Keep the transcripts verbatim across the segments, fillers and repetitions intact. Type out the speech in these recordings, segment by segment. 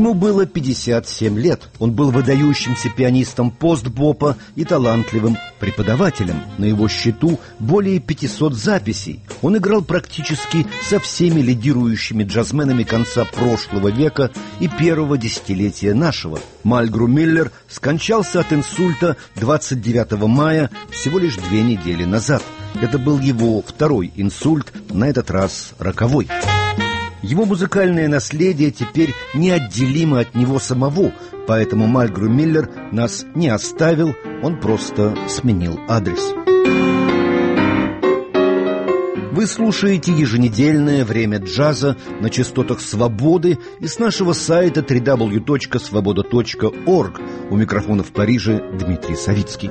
Ему было пятьдесят семь лет. Он был выдающимся пианистом постбопа и талантливым преподавателем. На его счету более пятисот записей. Он играл практически со всеми лидирующими джазменами конца прошлого века и первого десятилетия нашего. Мальгру Миллер скончался от инсульта двадцать девятого мая, всего лишь две недели назад. Это был его второй инсульт, на этот раз роковой. Его музыкальное наследие теперь неотделимо от него самого, поэтому Мальгру Миллер нас не оставил, он просто сменил адрес. Вы слушаете еженедельное «Время джаза» на частотах «Свободы» и с нашего сайта дабл ю дабл ю дабл ю точка свобода точка орг. У микрофона в Париже Дмитрий Савицкий.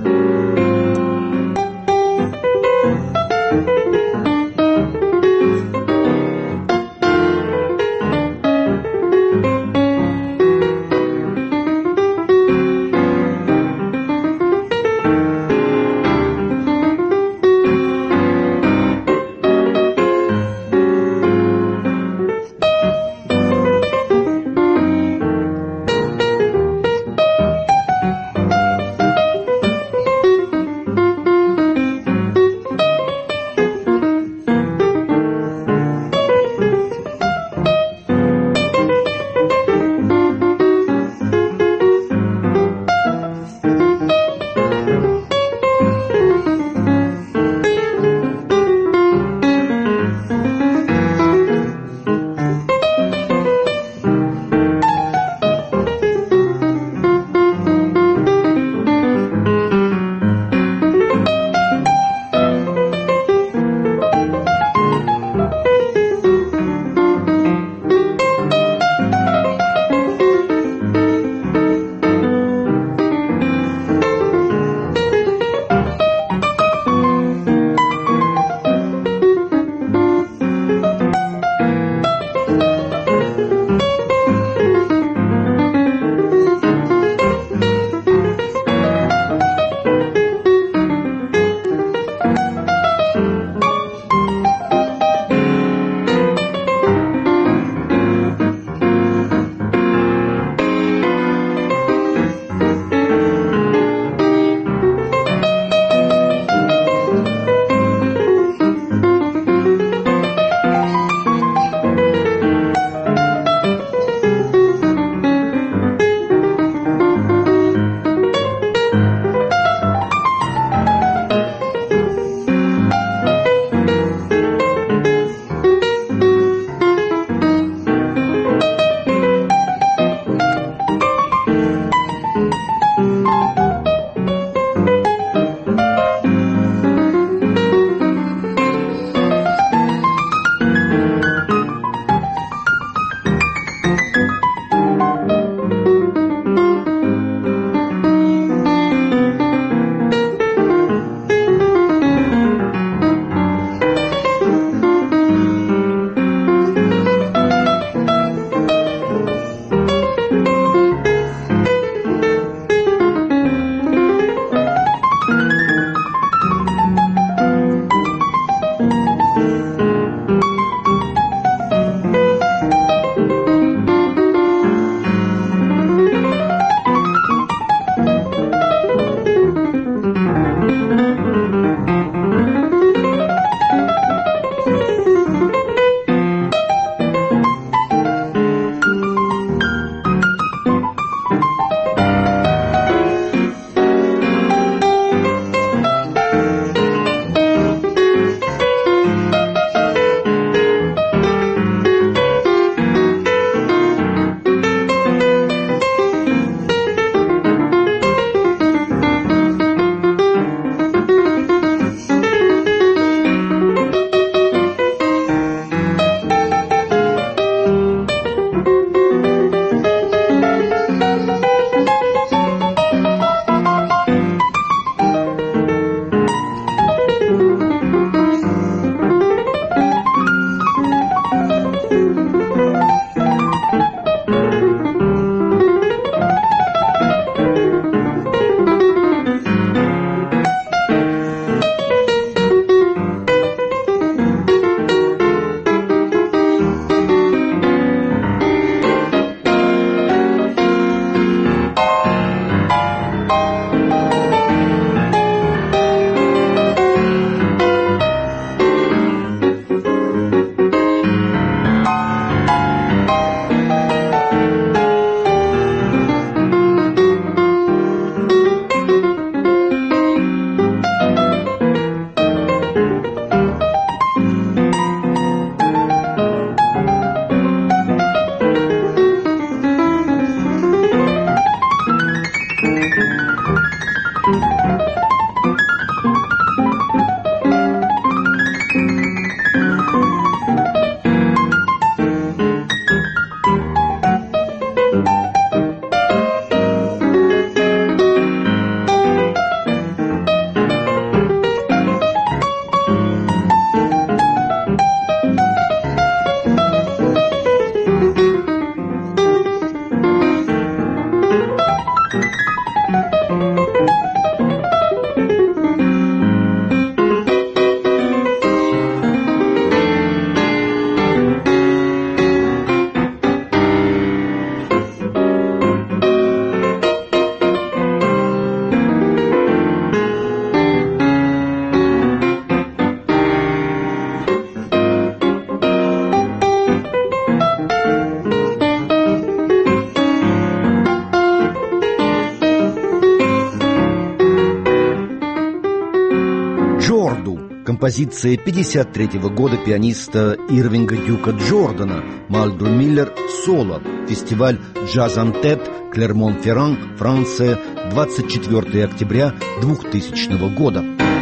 композиция пятьдесят третьего года пианиста Ирвинга Дюка Джордана «Мальдру Миллер. Соло». Фестиваль «Джаз Антет», Клермон-Ферран, Франция, двадцать четвёртого октября двухтысячного года.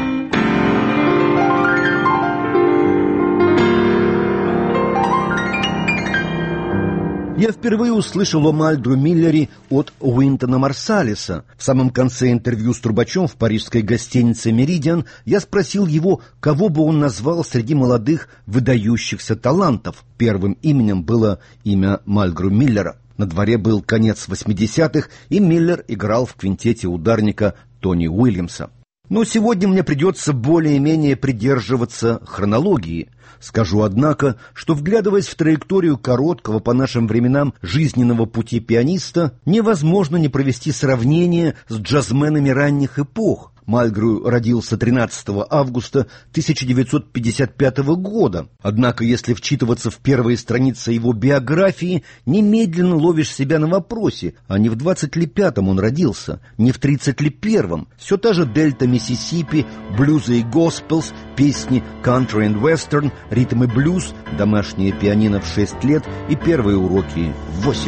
Я впервые услышал о Мальдру Миллере от Уинтона Марсалиса. В самом конце интервью с трубачом в парижской гостинице «Меридиан» я спросил его, кого бы он назвал среди молодых выдающихся талантов. Первым именем было имя Мальдру Миллера. На дворе был конец восьмидесятых, и Миллер играл в квинтете ударника Тони Уильямса. Но сегодня мне придется более-менее придерживаться хронологии. Скажу, однако, что, вглядываясь в траекторию короткого по нашим временам жизненного пути пианиста, невозможно не провести сравнение с джазменами ранних эпох. Мальдру родился тринадцатого августа тысяча девятьсот пятьдесят пятого года. Однако, если вчитываться в первые страницы его биографии, немедленно ловишь себя на вопросе, а не в двадцать ли пятом он родился, не в тридцать ли первом. Все та же дельта Миссисипи, блюзы и госпелс, песни country and western, ритм и блюз, домашнее пианино в шесть лет и первые уроки в восемь.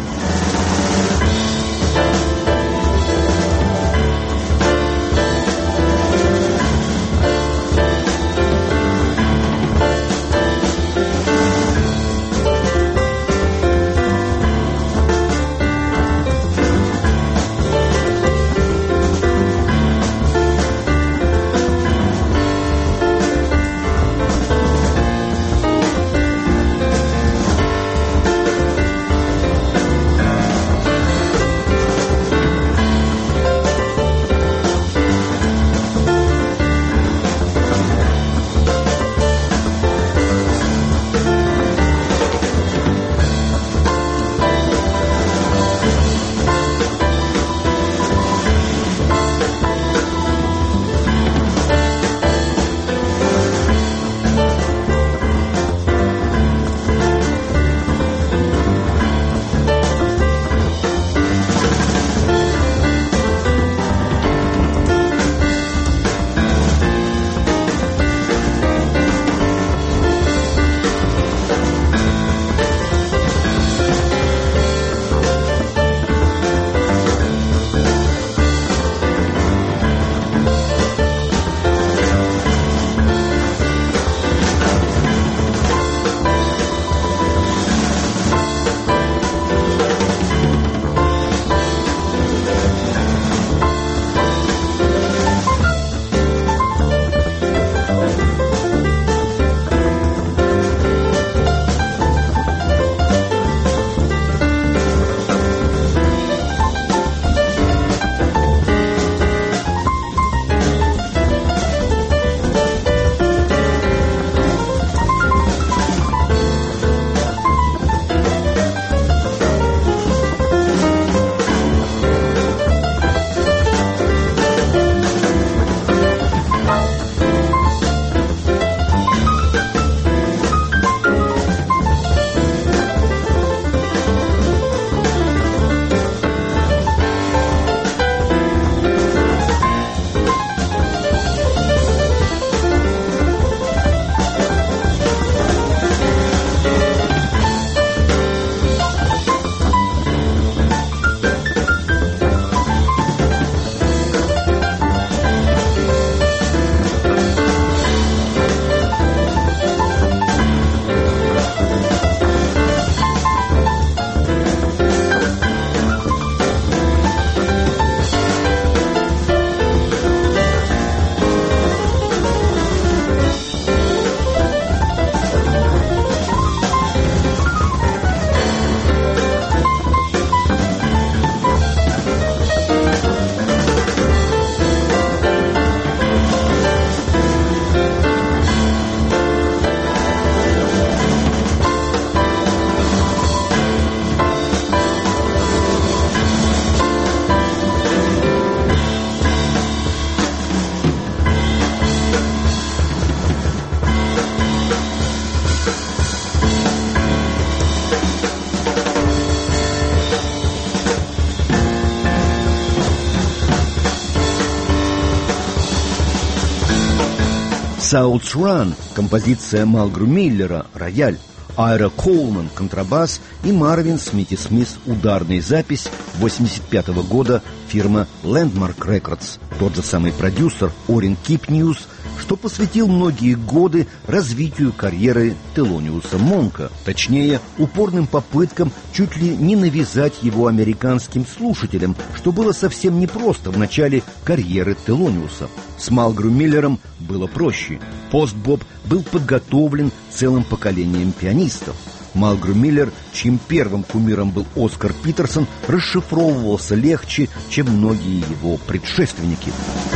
«South Run» — композиция Малгру Миллера, рояль, Айра Коулман — контрабас и Марвин Смити Смит — ударная запись восемьдесят пятого года, фирма Landmark Records. Тот же самый продюсер Орин Кипниус, что посвятил многие годы развитию карьеры Телониуса Монка, точнее, упорным попыткам чуть ли не навязать его американским слушателям, что было совсем непросто в начале карьеры Телониуса. С Малгру Миллером было проще. Пост-боп был подготовлен целым поколением пианистов. Малгру Миллер, чьим первым кумиром был Оскар Питерсон, расшифровывался легче, чем многие его предшественники.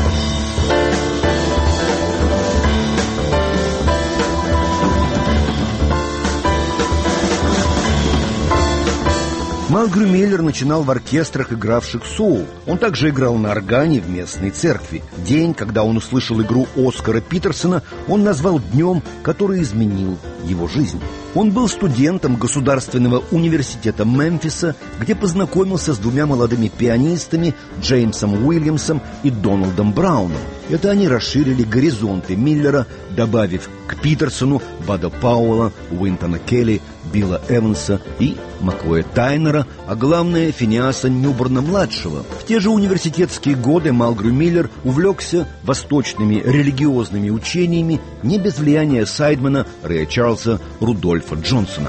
Малгру Миллер начинал в оркестрах, игравших соул. Он также играл на органе в местной церкви. День, когда он услышал игру Оскара Питерсона, он назвал днем, который изменил его жизнь. Он был студентом Государственного университета Мемфиса, где познакомился с двумя молодыми пианистами Джеймсом Уильямсом и Дональдом Брауном. Это они расширили горизонты Миллера, добавив к Питерсону Бада Пауэлла, Уинтона Келли, Билла Эванса и Маккоя Тайнера, а главное, Финиаса Ньюборна-младшего. В те же университетские годы Малгру Миллер увлекся восточными религиозными учениями не без влияния Сайдмана, Рэя Чарльза, Рудольфа Джонсона.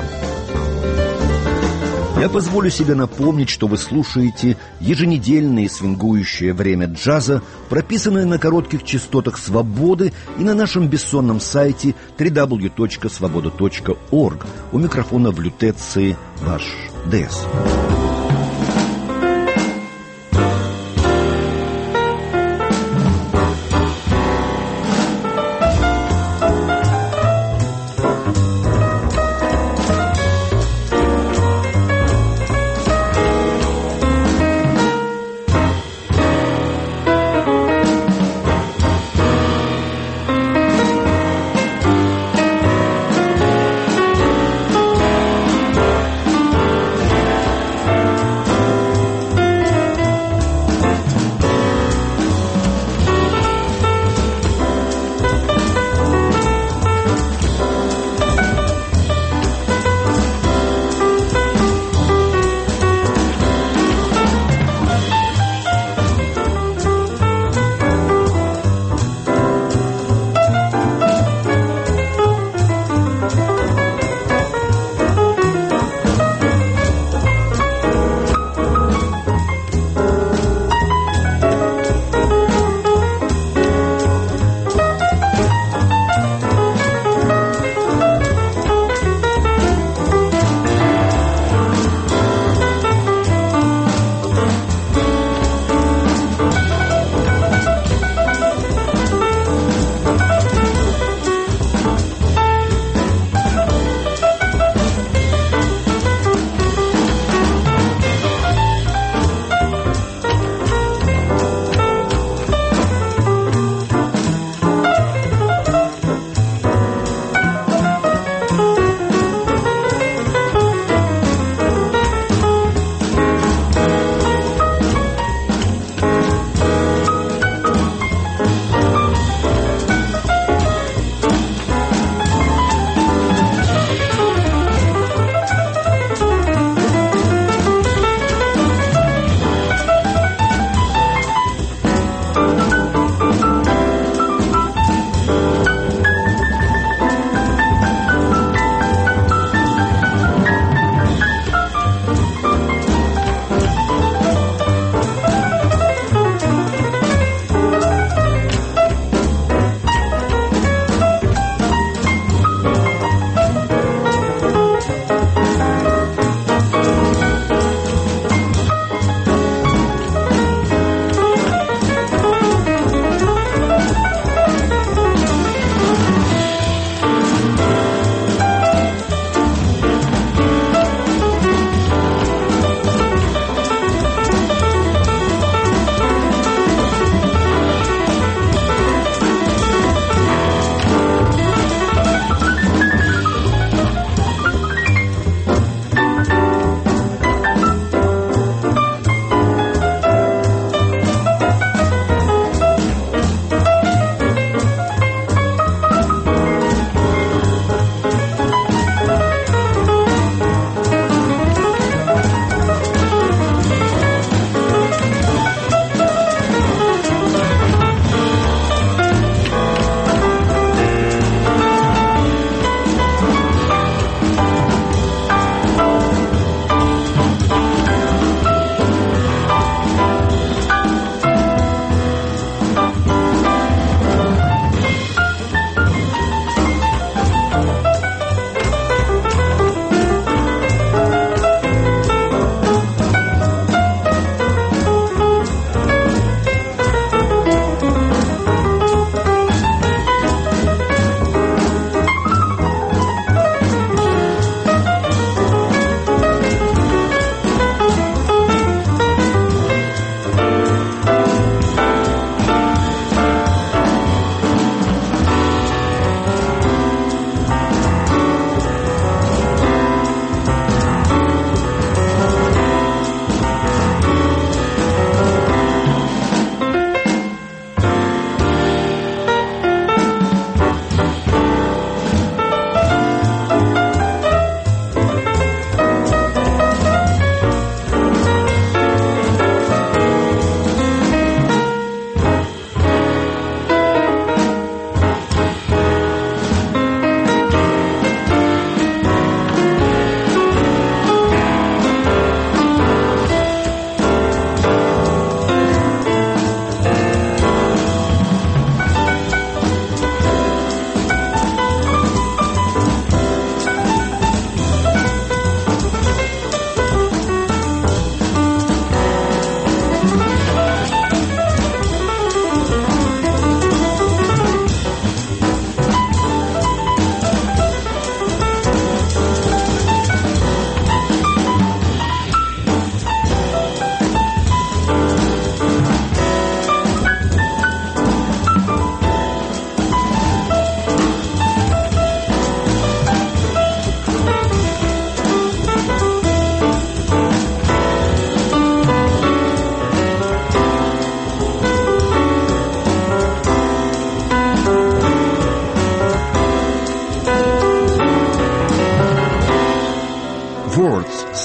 Я позволю себе напомнить, что вы слушаете еженедельное свингующее время джаза, прописанное на коротких частотах «Свободы» и на нашем бессонном сайте дабл ю дабл ю дабл ю точка свобода точка орг. У микрофона в лютеции ваш ДЭС.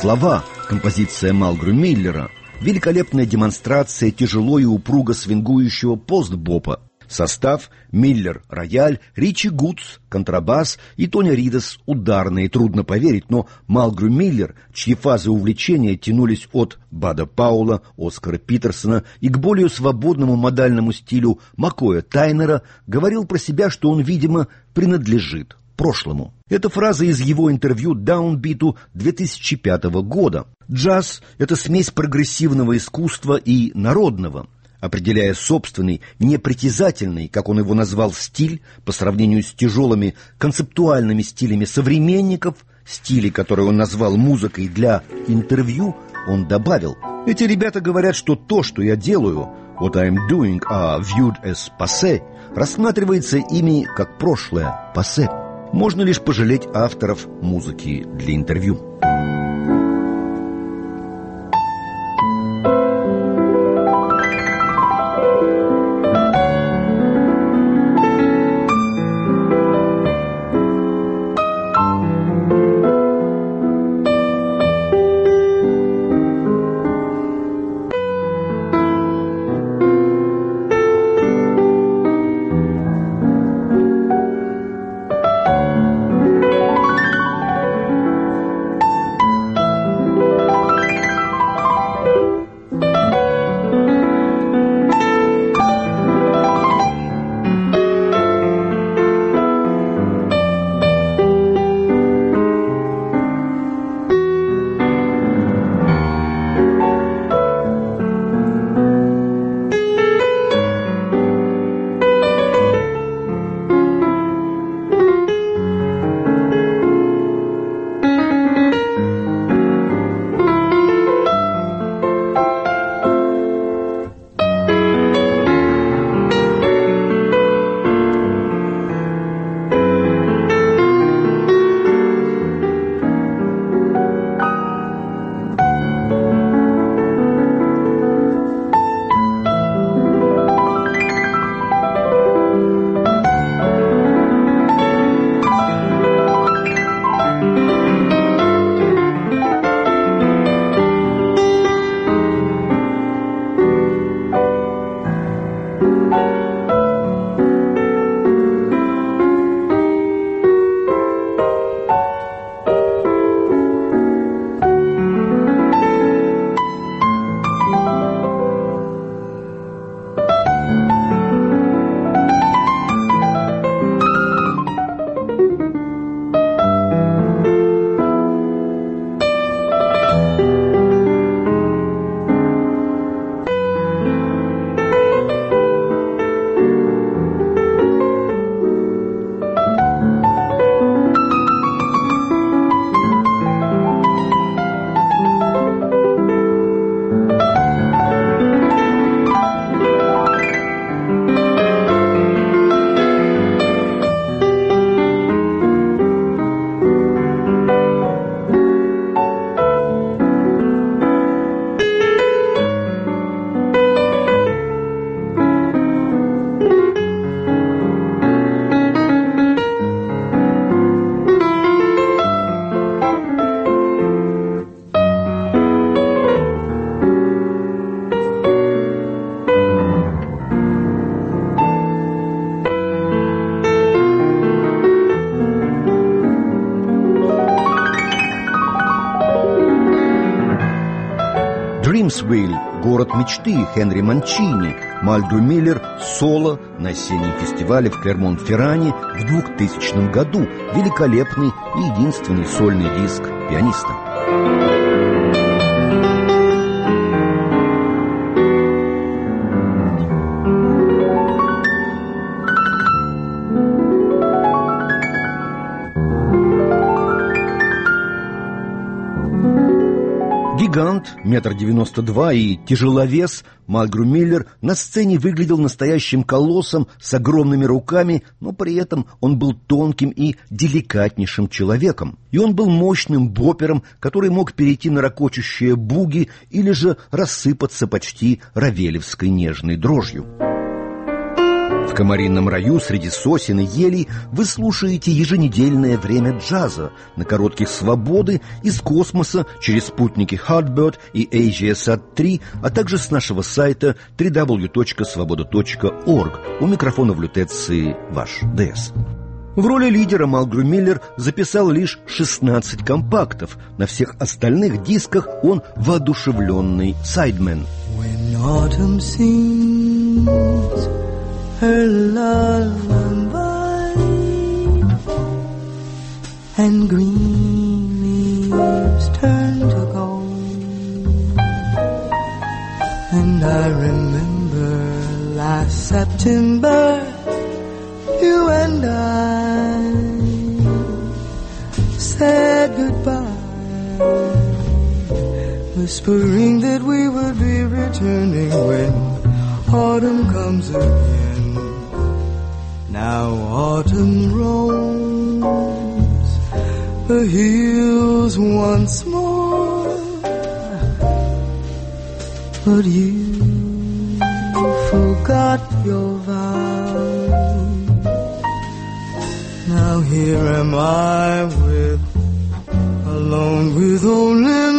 слова, композиция Малгру Миллера, великолепная демонстрация тяжело и упруго свингующего пост-бопа. Состав: Миллер — рояль, Ричи Гудс — контрабас и Тони Ридас — ударные. Трудно поверить, но Малгру Миллер, чьи фазы увлечения тянулись от Бада Паула, Оскара Питерсона и к более свободному модальному стилю Маккоя Тайнера, говорил про себя, что он, видимо, принадлежит прошлому. Это фраза из его интервью Даунбиту две тысячи пятого года. Джаз — это смесь прогрессивного искусства и народного. Определяя собственный, непритязательный, как он его назвал, стиль по сравнению с тяжелыми концептуальными стилями современников, стили, которые он назвал музыкой для интервью, он добавил: «Эти ребята говорят, что то, что я делаю, what I'm doing are viewed as passé, рассматривается ими как прошлое, passé. Можно лишь пожалеть авторов музыки для интервью». Дримсвилл, город мечты Хенри Манчини, Малгру Миллер соло на осеннем фестивале в Клермон-Ферране в двухтысячном году. Великолепный и единственный сольный диск пианиста. Гигант, метр девяносто два и тяжеловес, Малгру Миллер на сцене выглядел настоящим колоссом с огромными руками, но при этом он был тонким и деликатнейшим человеком. И он был мощным бопером, который мог перейти на ракочущие буги или же рассыпаться почти равелевской нежной дрожью. В комаринном раю среди сосен и елей вы слушаете еженедельное время джаза на коротких свободы из космоса через спутники Hotbird и AsiaSat три, а также с нашего сайта дабл ю дабл ю дабл ю точка свобода точка орг. У микрофона в лютеции ваш ДС. В роли лидера Малгрю Миллер записал лишь шестнадцать компактов. На всех остальных дисках он воодушевленный сайдмен. When autumn sings her lullaby and green leaves turn to gold, and I remember last September you and I said goodbye, whispering that we would be returning when autumn comes again. Now autumn roams the hills once more, but you forgot your vow. Now here am I with, alone with only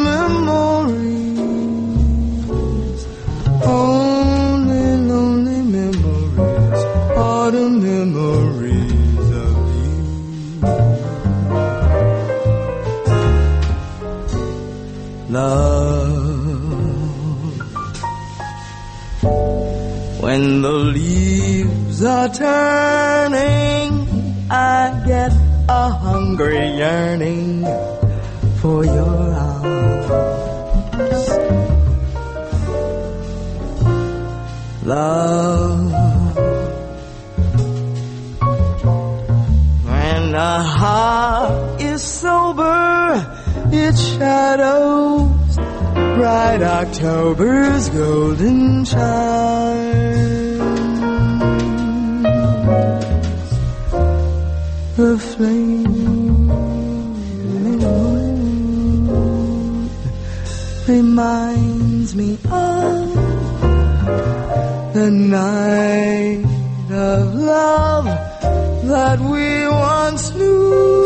memories, only lonely memories, autumn memories of you. Love, when the leaves are turning, I get a hungry yearning for your arms. Love, when the heart is sober, its shadows bright October's golden shine. The flame reminds me of the night of love that we once knew.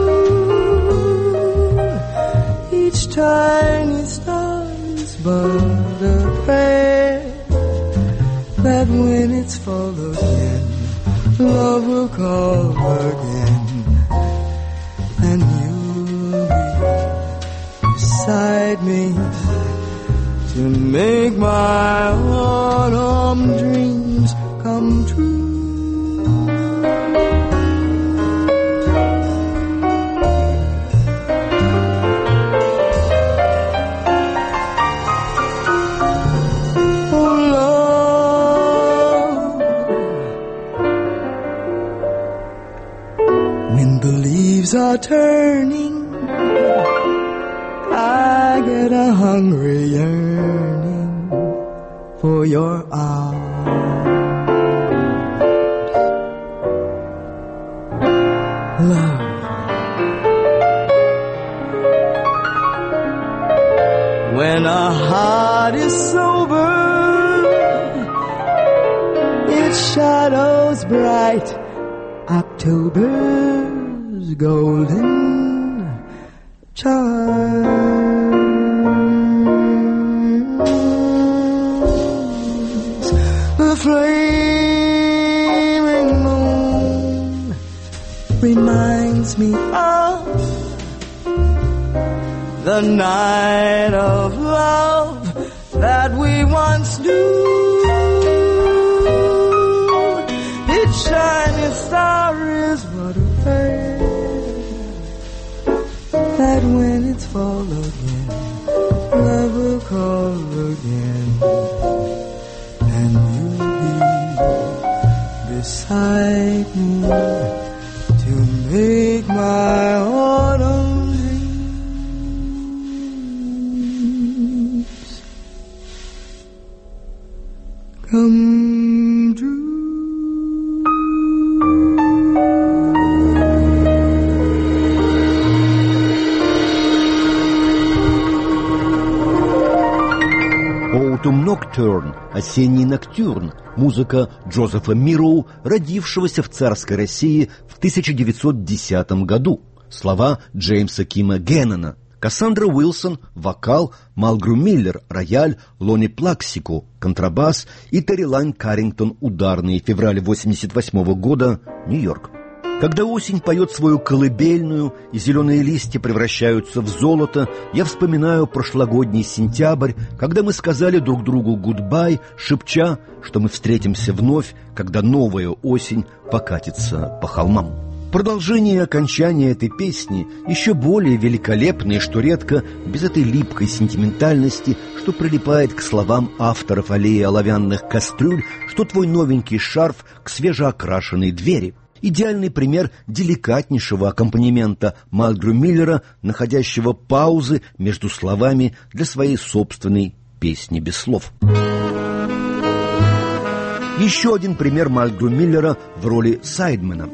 Each tiny star is but a prayer that when it's full again, love will call again, and you'll be beside me to make my autumn dreams come true. Are turning, I get a hungry yearning for your arms. Love, when a heart is sober, its shadows bright October golden chimes. The flaming moon reminds me of the night of love that we once knew. Its shining star is what a fair that when it's fall again, love will call again, and you'll be beside me to make my autumn dreams come true. Autumn Nocturne, осенний ноктюрн, музыка Джозефа Мироу, родившегося в царской России в тысяча девятьсот десятом году. Слова Джеймса Кима Геннона. Кассандра Уилсон – вокал, Малгру Миллер – рояль, Лони Плаксико – контрабас и Терри Лайн Каррингтон – ударные. Февраль восемьдесят восьмого года, Нью-Йорк. Когда осень поет свою колыбельную и зеленые листья превращаются в золото, я вспоминаю прошлогодний сентябрь, когда мы сказали друг другу гудбай, шепча, что мы встретимся вновь, когда новая осень покатится по холмам. Продолжение и окончание этой песни еще более великолепные, что редко, без этой липкой сентиментальности, что прилипает к словам авторов «Аллеи оловянных кастрюль», что твой новенький шарф к свежеокрашенной двери. Идеальный пример деликатнейшего аккомпанемента Малгру Миллера, находящего паузы между словами для своей собственной песни без слов. Еще один пример Малгру Миллера в роли сайдмена.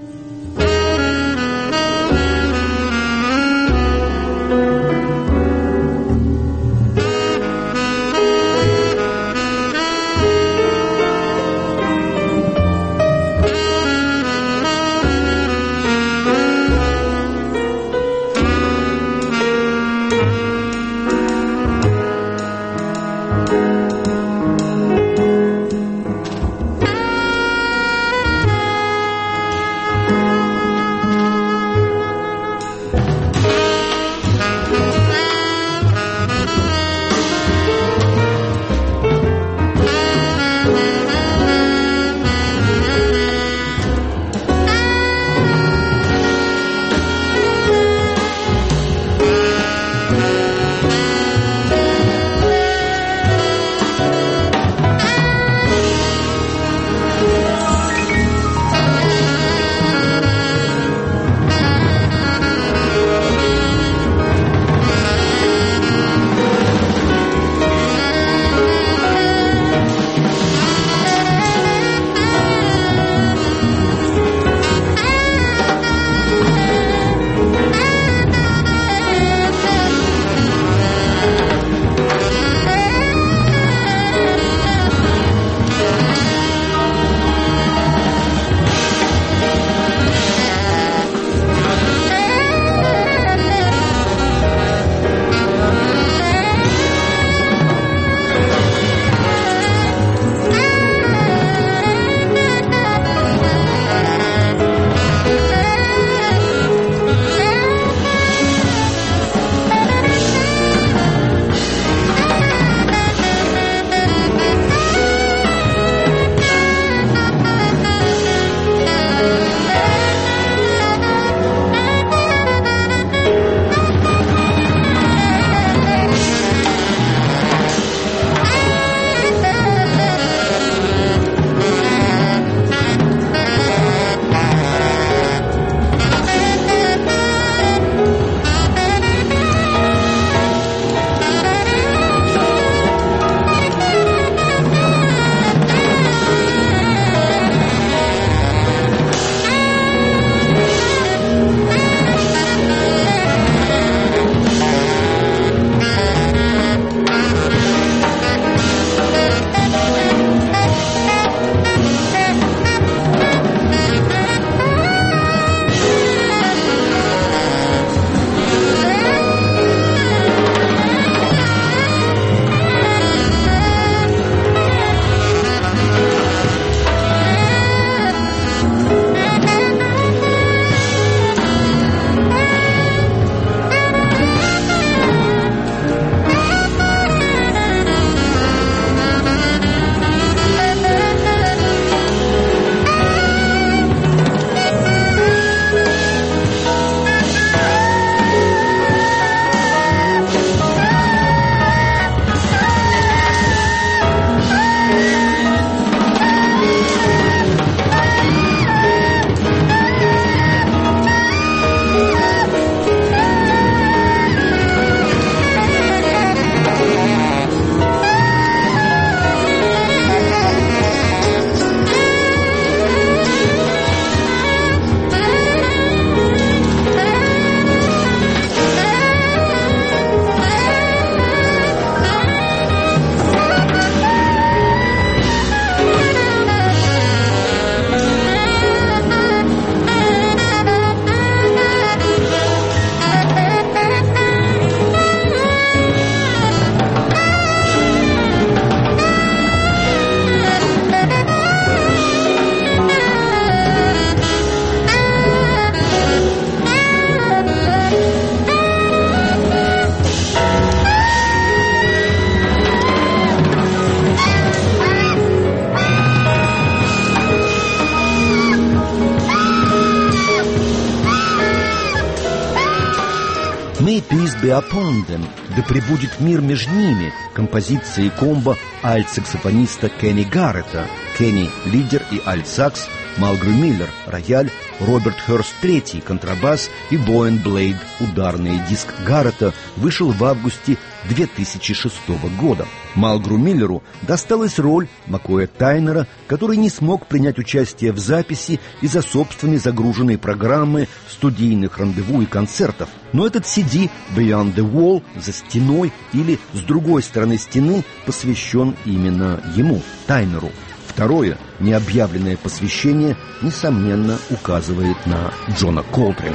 be upon them», «Да пребудет мир между ними», композиция и комбо альт-саксофониста Кенни Гарретта. Кенни – лидер и альт-сакс, Малгрю Миллер – рояль, Роберт Хёрст третий – контрабас и Боуэн Блейд – ударный. Диск Гарретта вышел в августе две тысячи шестого года. Малгрю Миллеру досталась роль Маккоя Тайнера, который не смог принять участие в записи из-за собственной загруженной программы студийных рандеву и концертов. Но этот си ди «Beyond the Wall» – «За стеной» или «С другой стороны стены» посвящен именно ему, Тайнеру. Второе, необъявленное посвящение, несомненно, указывает на Джона Колтрена.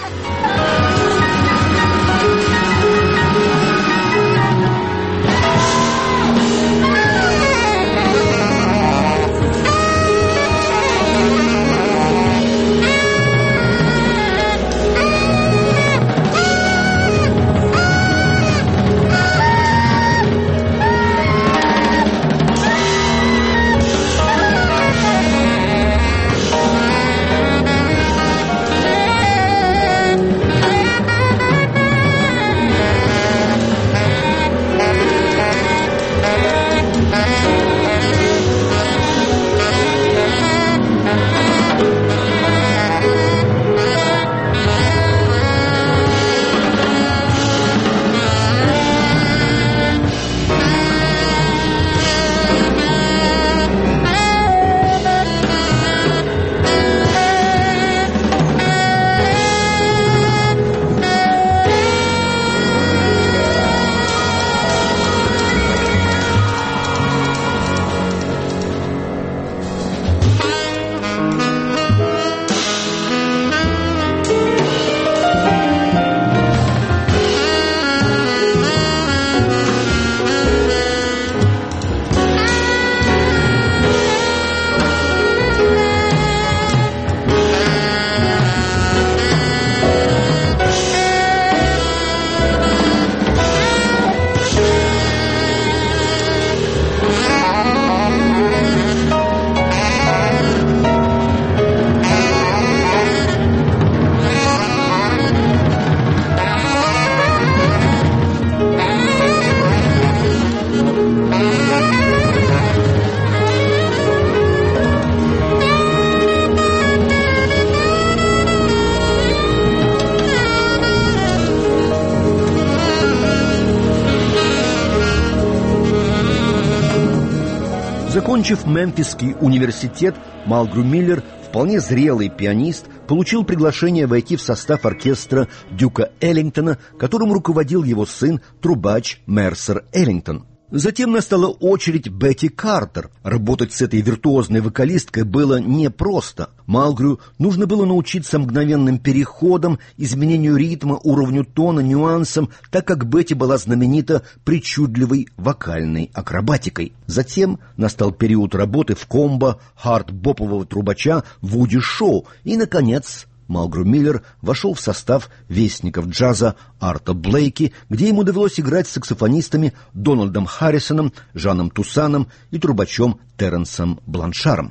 Закончив Мемфисский университет, Малгрю Миллер, вполне зрелый пианист, получил приглашение войти в состав оркестра Дюка Эллингтона, которым руководил его сын, трубач Мерсер Эллингтон. Затем настала очередь Бетти Картер. Работать с этой виртуозной вокалисткой было непросто. Малгрю нужно было научиться мгновенным переходам, изменению ритма, уровню тона, нюансам, так как Бетти была знаменита причудливой вокальной акробатикой. Затем настал период работы в комбо хард-бопового трубача Вуди Шоу. И, наконец, Малгрю Миллер вошел в состав вестников джаза Арта Блейки, где ему довелось играть с саксофонистами Дональдом Харрисоном, Жаном Туссаном и трубачом Терренсом Бланшаром.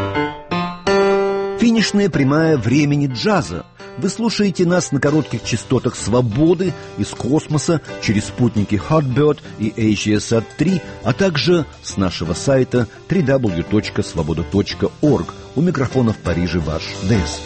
Финишная прямая времени джаза. Вы слушаете нас на коротких частотах свободы из космоса через спутники Hotbird и AsiaSat три, а также с нашего сайта дабл ю дабл ю дабл ю точка свобода точка орг. У микрофона в Париже ваш Дэс.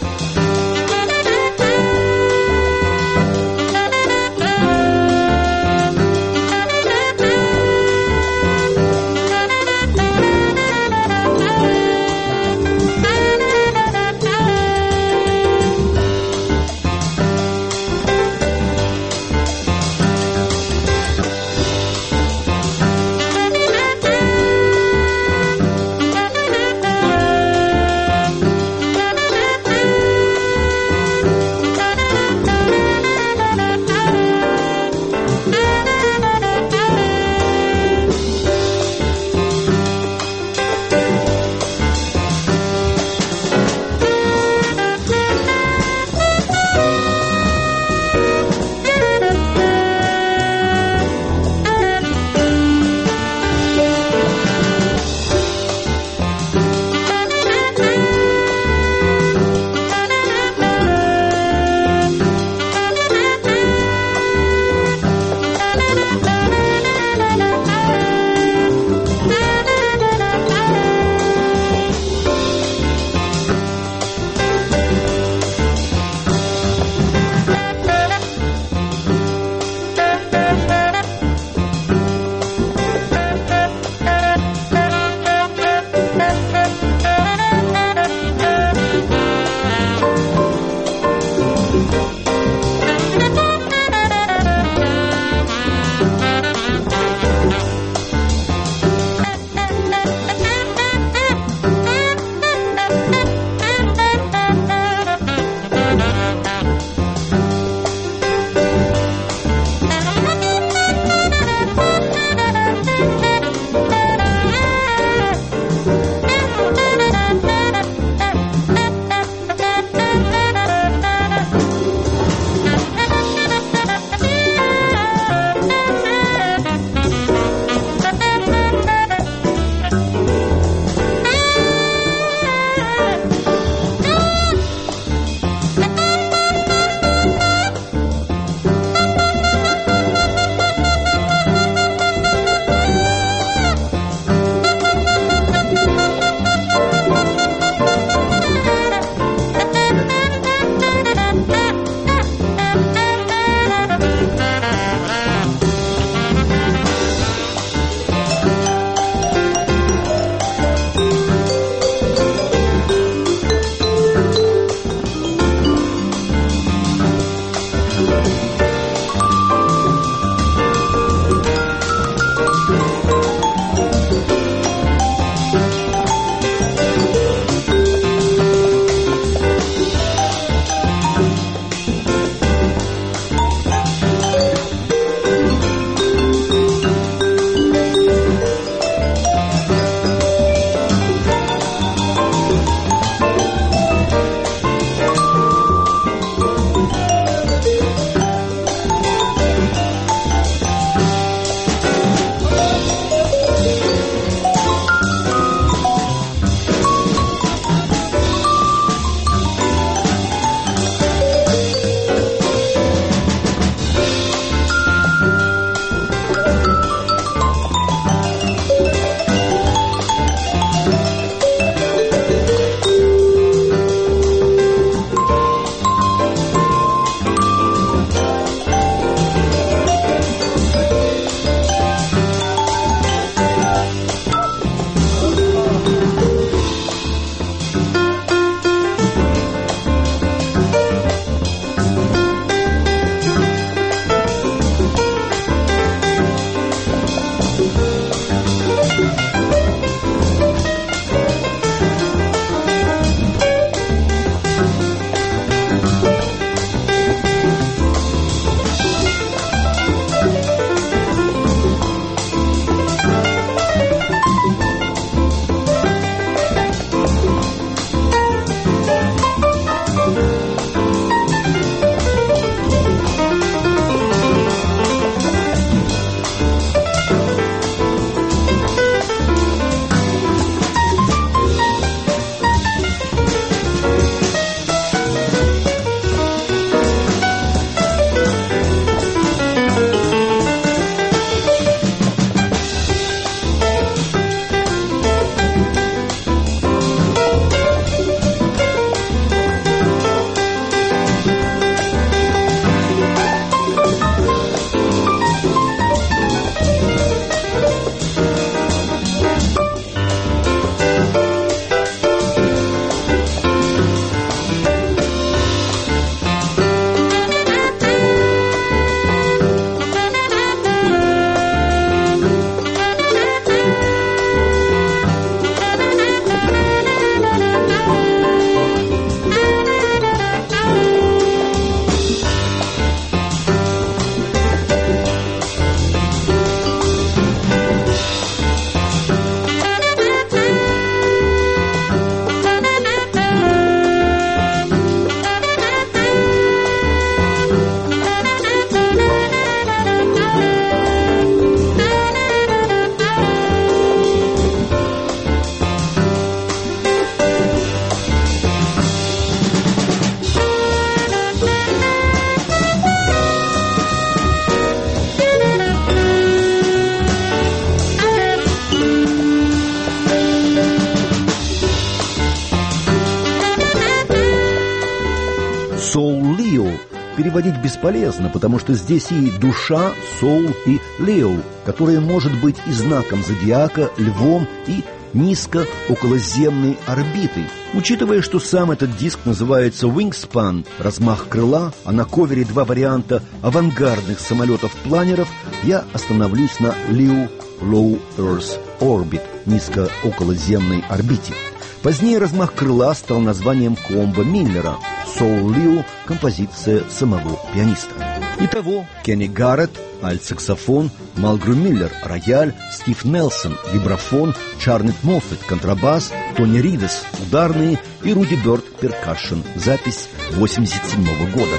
переводить бесполезно, потому что здесь и душа, соул, и Лео, которая может быть и знаком зодиака, львом, и низко околоземной орбитой. Учитывая, что сам этот диск называется Wingspan, размах крыла, а на ковере два варианта авангардных самолетов-планеров, я остановлюсь на Leo Low Earth Orbit, низко околоземной орбите. Позднее размах крыла стал названием комбо Миллера. Soul Leo – композиция самого пианиста. Итого, Кенни Гарретт, альт-саксофон, Малгру Миллер, рояль, Стив Нелсон, вибрафон, Чарнет Моффет, контрабас, Тони Ридес, ударные и Руди Бёрд, перкашн. Запись восемьдесят седьмого года.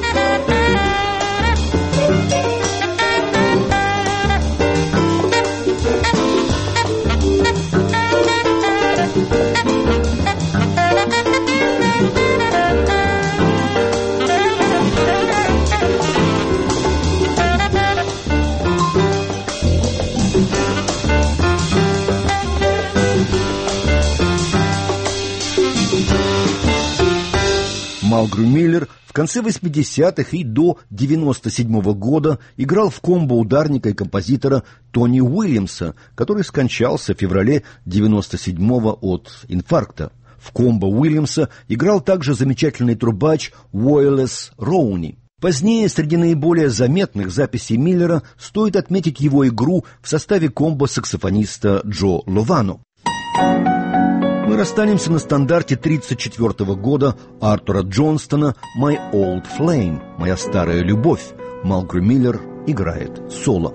Малгру Миллер в конце восьмидесятых и до девяносто седьмого года играл в комбо ударника и композитора Тони Уильямса, который скончался в феврале девяносто седьмого от инфаркта. В комбо Уильямса играл также замечательный трубач Уойлес Роуни. Позднее среди наиболее заметных записей Миллера стоит отметить его игру в составе комбо саксофониста Джо Ловано. Мы расстанемся на стандарте тридцать четвёртого года Артура Джонстона «My Old Flame» – «Моя старая любовь». Малгру Миллер играет соло.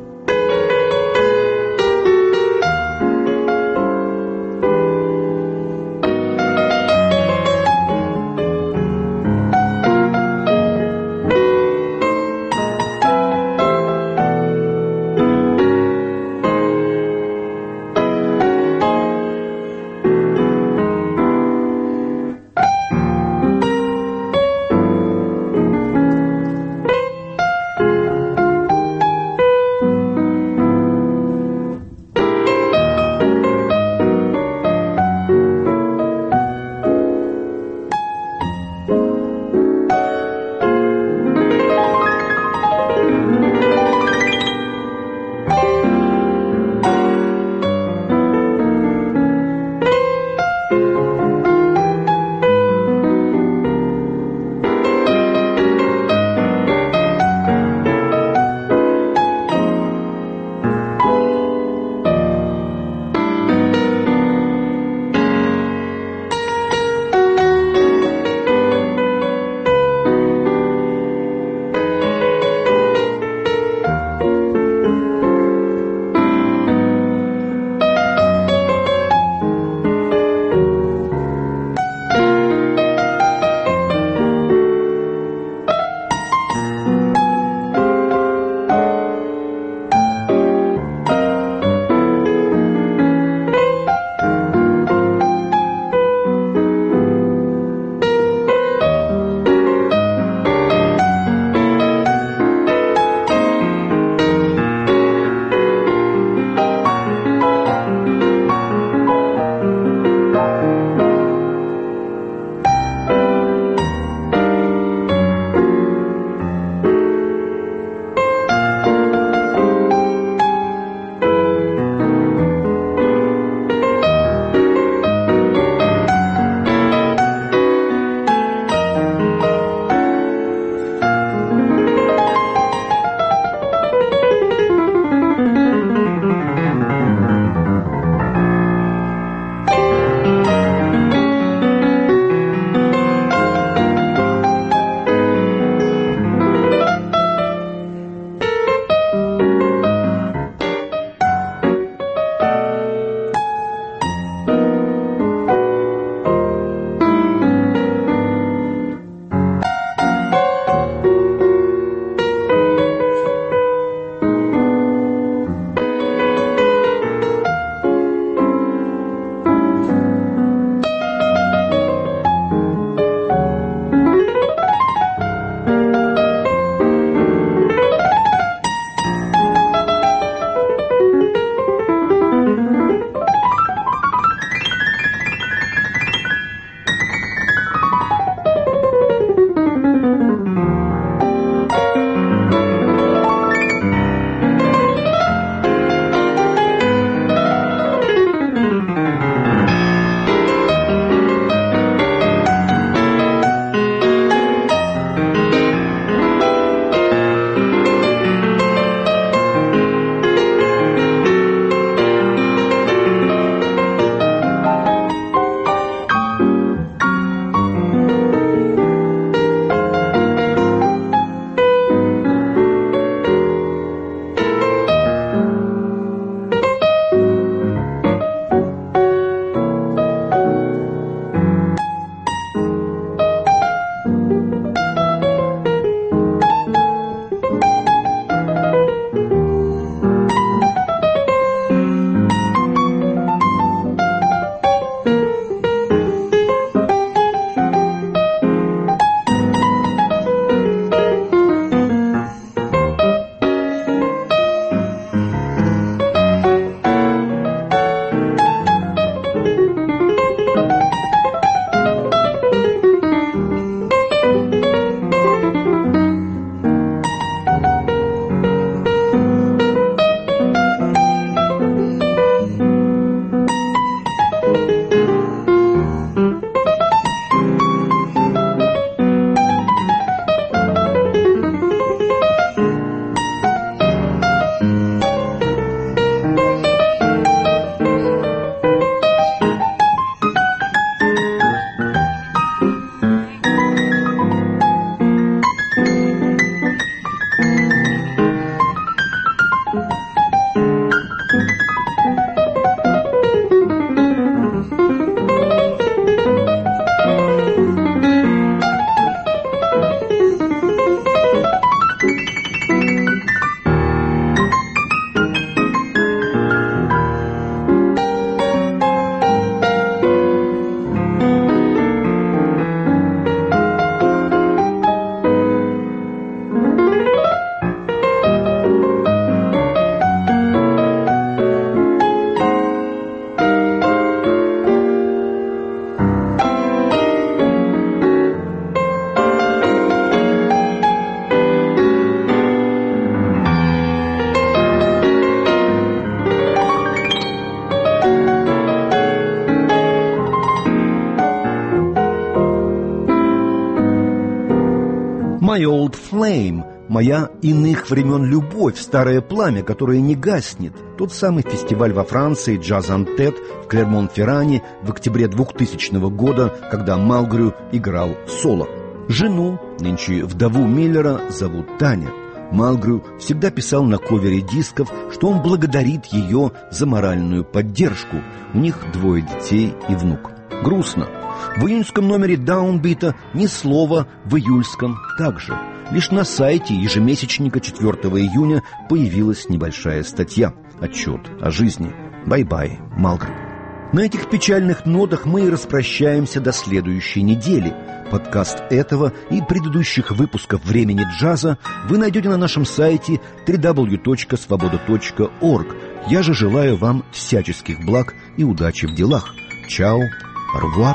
«My Old Flame», «Моя иных времен любовь», «Старое пламя, которое не гаснет». Тот самый фестиваль во Франции «Джаз Антет» в Клермон-Ферране в октябре двухтысячного года, когда Малгрю играл соло. Жену, нынче вдову Миллера, зовут Таня. Малгрю всегда писал на ковере дисков, что он благодарит ее за моральную поддержку. У них двое детей и внук. Грустно. В июньском номере Даунбита ни слова в июльском также. Лишь на сайте ежемесячника четвёртого июня появилась небольшая статья, отчет о жизни. Бай-бай, Малгрю. На этих печальных нотах мы и распрощаемся до следующей недели. Подкаст этого и предыдущих выпусков «Времени джаза» вы найдете на нашем сайте дабл ю дабл ю дабл ю точка свобода точка орг. Я же желаю вам всяческих благ и удачи в делах. Чао, арвуар.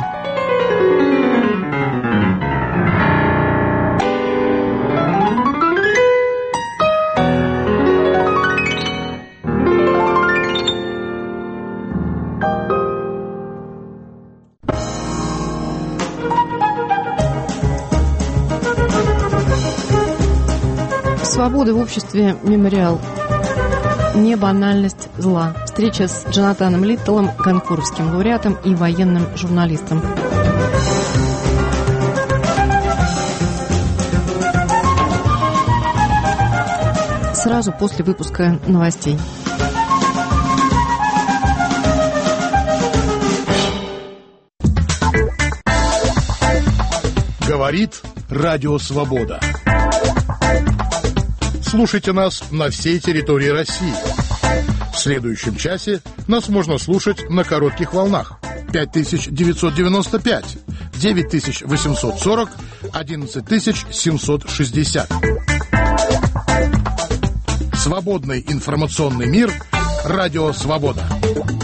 Свобода в обществе «Мемориал». Не банальность зла. Встреча с Джонатаном Литтелом, конкурсским лауреатом и военным журналистом. Сразу после выпуска новостей. Говорит Радио Свобода. Слушайте нас на всей территории России. В следующем часе нас можно слушать на коротких волнах. пять тысяч девятьсот девяносто пять, девять тысяч восемьсот сорок, одиннадцать тысяч семьсот шестьдесят. Свободный информационный мир. Радио Свобода.